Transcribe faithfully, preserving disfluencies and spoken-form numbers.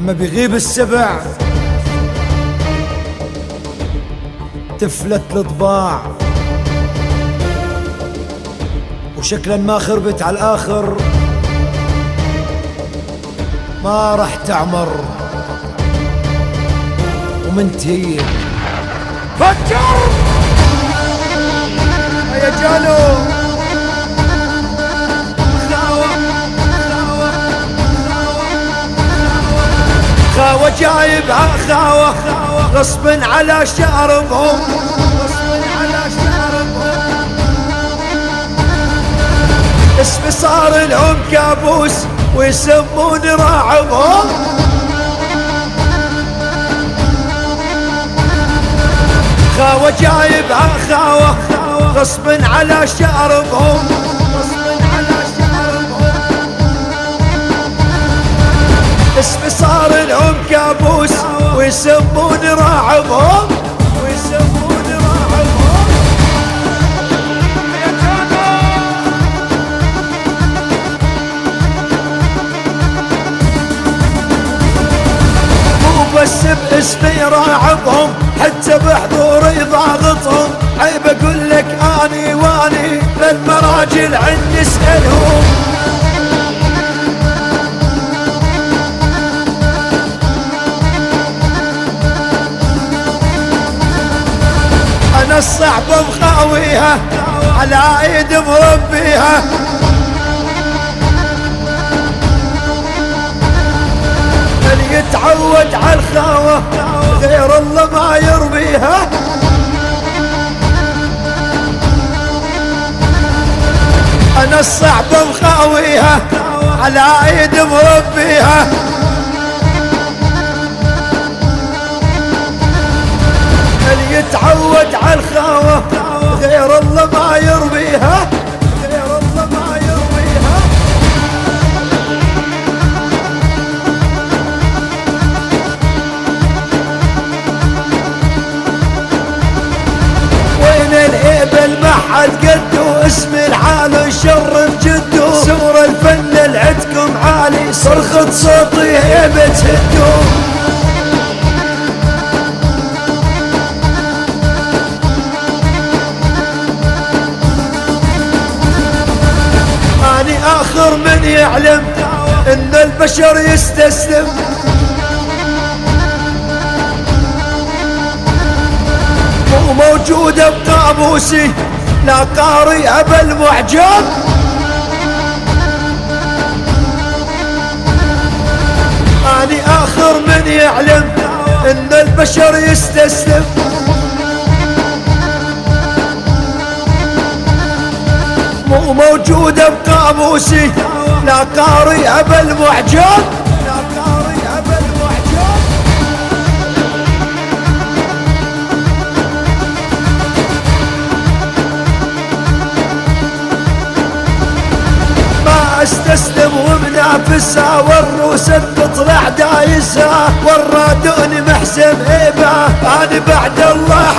لما بيغيب السبع تفلت الطباع، وشكلا ما خربت على الآخر ما راح تعمر ومنتهية. فكر يا جانو خاوة جايب خاوة غصب على شعرهم، غصب على شعرهم اسمي صار لهم كابوس ويسموني راعبهم. خاوة جايب خاوة غصب على شعرهم، غصب على شعرهم اسمي صار لهم كابوس ويسموني راعبهم، ويسموني راعبهم. مو بس باسمي راعبهم حتى بحضوري ضاغطهم، عيب اقول لك اني واني للمراجل عندي اسالهم. انا الصعبة مخاويها على ايد مربيها، اللي يتعود على الخاوة غير الله ما يربيها. انا الصعبة مخاويها على ايد مربيها، اللي يتعود على الخاوة غير الله ما يربيها، غير الله ما يربيها. وين الهيبة ما حد قده، اسم العالم شر جده، سور الفن لعدكم عالي صرخة صوتي هيبة تهدو. اني اخر من يعلم ان البشر يستسلم، مو موجودة بقاموسي لا قاري ابا المعجم. اني اخر من يعلم ان البشر يستسلم، مو موجودة بقاموسي لا قاري ابا المعجم، لا قاري ابا المعجم. ما استسلم ومنافسها والروسة تطلع دايسها، ورادوني محسن هيبة انا بعد الله